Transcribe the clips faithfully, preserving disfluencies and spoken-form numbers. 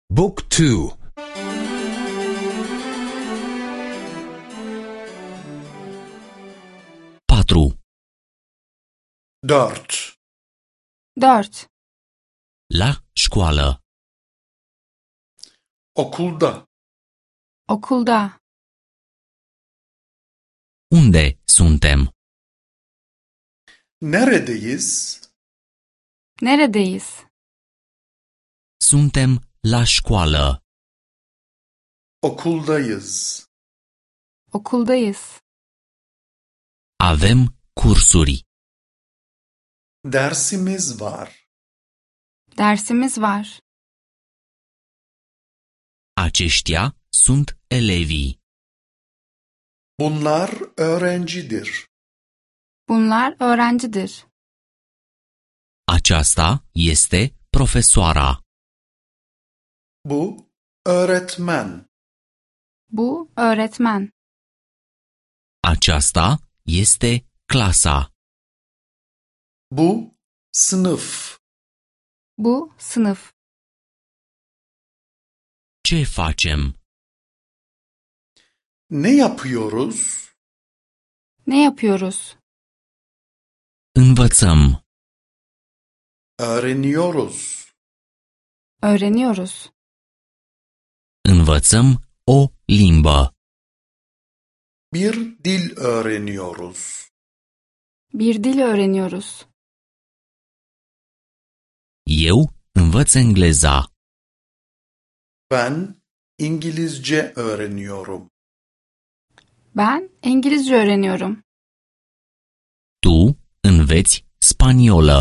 Book two. patru. Dört. Dört. La școală. Okulda. Okulda. Unde suntem? Neredeyiz? Neredeyiz? Suntem la școală. Okuldayız. Okuldayız. Avem cursuri. Dersimiz var. Dersimiz var. Aceștia sunt elevii. Bunlar öğrencidir. Bunlar öğrencidir. Aceasta este profesoara. Bu öğretmen. Bu öğretmen. Aceasta este clasa. Bu sınıf. Bu sınıf. Ce facem? Ne yapıyoruz? Ne yapıyoruz? Învățăm. Öğreniyoruz. Öğreniyoruz. Învățăm o limbă. Bir dil öğreniyoruz. Bir dil öğreniyoruz. Eu învăț engleza. Ben İngilizce öğreniyorum. Ben İngilizce öğreniyorum. Tu înveți spaniolă.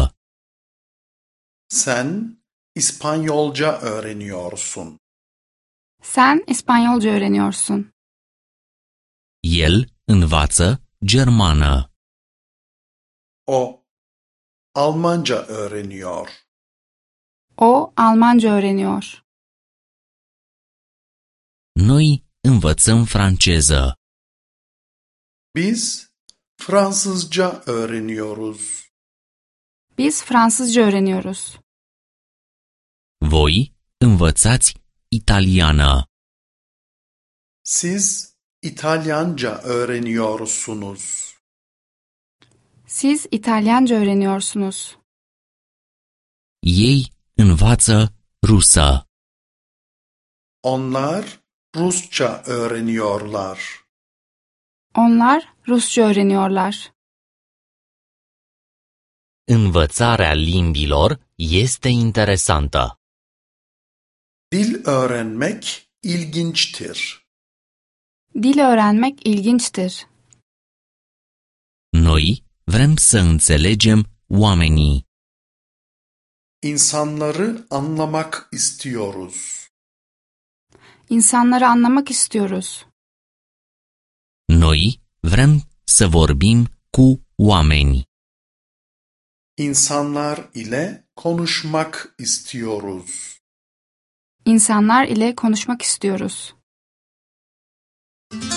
Sen İspanyolca öğreniyorsun. Sen İspanyolca öğreniyorsun. El învață germană. O Almanca öğreniyor. O Almanca öğreniyor. Noi învățăm franceză. Biz Fransızca öğreniyoruz. Biz Fransızca öğreniyoruz. Voi învățați italiană. Siz İtalyanca öğreniyorsunuz. Siz İtalyanca öğreniyorsunuz. Ei învață rusă. Onlar Rusça öğreniyorlar. Onlar Rusça öğreniyorlar. Învățarea limbilor este interesantă. Dil öğrenmek ilginçtir. Dil öğrenmek ilginçtir. Noi vrem să înțelegem oamenii. İnsanları anlamak istiyoruz. İnsanları anlamak istiyoruz. Noi vrem să vorbim cu oameni. İnsanlar ile konuşmak istiyoruz. İnsanlar ile konuşmak istiyoruz.